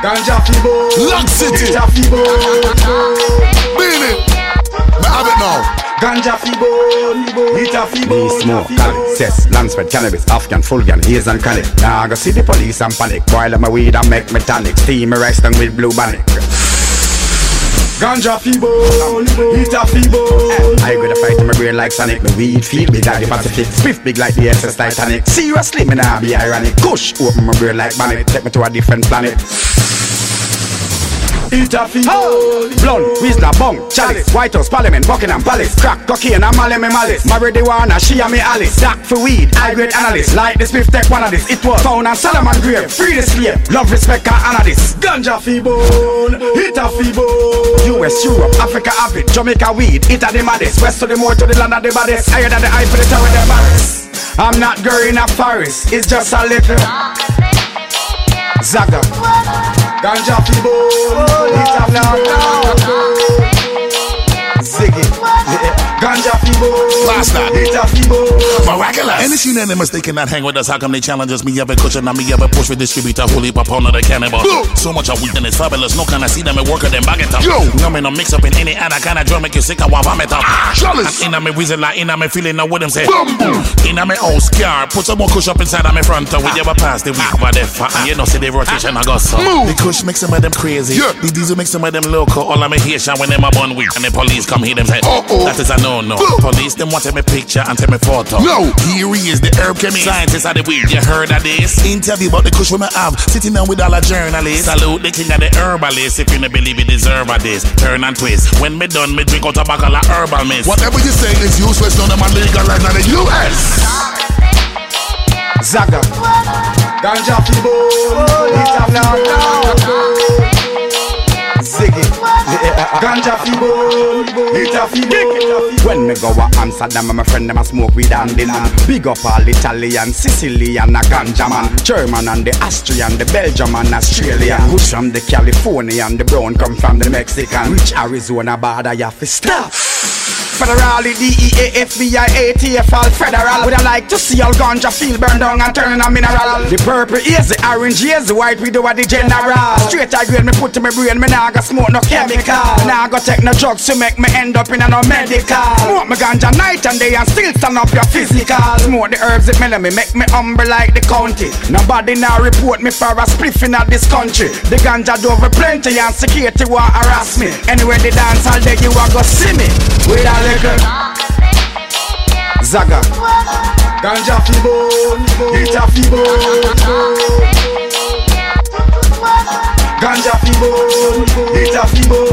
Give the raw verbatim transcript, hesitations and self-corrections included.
Ganja Fibo, Lock City, Ita Fibo, Beanie, I have it now. Ganja Fibo, Ita Fibo. Me smoke, cannabis, cess, Lansford, cannabis, Afghan, Fulgan, haze and chronic. Now I go see the police and panic. Boil up my weed and make metallic. Steam my rice down with blue bannock. Ganja Fibo, Ita Fibo. I go to fight in my brain like Sonic. My weed feel big like the Pacific. Swift big like the S S Titanic. Seriously, me nah be ironic. Kush, open my brain like Bannock. Take me to a different planet. Ita Fibo, Blunt, Whistler, Bong, Chalice, White House, Parliament, Buckingham Palace, crack, cocaine, and Mali me malice. Marijuana, she and me Alice. Dark for weed, high grade analyst. Like the Swift Tech one of this. It was found on Solomon grave. Free the slave, love, respect, and honor this. Ganja Fibo, Ita Fibo. U S, Europe, Africa, Avid, Jamaica weed, Ita the maddest. West to the more to the land of the baddest. Higher than the eye for the tower of the baddest. I'm not going up Paris, it's just a little Zaga. Ganja Fibo, Ita Fibo, Ziggy. Ganja Fibo, Ita Fibo. Miraculous. And it's unanimous they cannot hang with us. How come they challenge us? Me ever cushion, and me ever push with distributor, holy opponent of the cannibal. So much of weed and it's fabulous. No kind of see them and work at them bag it up. No me no mix up in any other kind of drum make you sick. I want vomit up. And in me reason like in me feeling now with them say. In me old scar, put some more kush up inside of me front. We ever pass the week over there. And you know see the rotation I got so. The kush makes some of them crazy. Yeah. The diesel makes some of them local. All of me Haitian when them a bun weed. And the police come here them say, uh-oh. That is a no no. Police them want me picture and take me photo. No, here he is, the herb chemist. Scientists are the weed. You heard of this? Interview about the kush we have. Sitting down with all the journalists. Salute the king of the herbalist. If you don't believe it deserve of this. Turn and twist. When me done, me drink out a bottle of herbal mist. Whatever you say is useless. None of my legal right now in the U S. Zaga. Ganja Fibo, Ita Fibo, Ziggy. Ganja Fibo, Ita Fibo. When me go to Amsterdam, my friend them a smoke weed and the land. Big up all Italian, Sicilian, a ganja man. German and the Austrian, the Belgium and Australian. Kush from the Californian, the brown come from the Mexican. Which Arizona border you have to stop. Federally, D E A, F B I, A T F, all federal. Would I like to see all ganja feel burn down and turn a mineral? The purple is the orange is the white widow are the general. Straight I grade me put to my brain, me nah go smoke no chemical. Nah go take no drugs to make me end up in a no medical. Smoke me ganja night and day and still stand up your physical. Smoke the herbs that melon me, make me humble like the county. Nobody now report me for a spliff in this country. The ganja do over plenty and security want harass me. Anyway the dance all day you a go see me. With a liquor Zaga. Ganja Fibo, Ita Fibo, Ganja Fibo, Ita Fibo.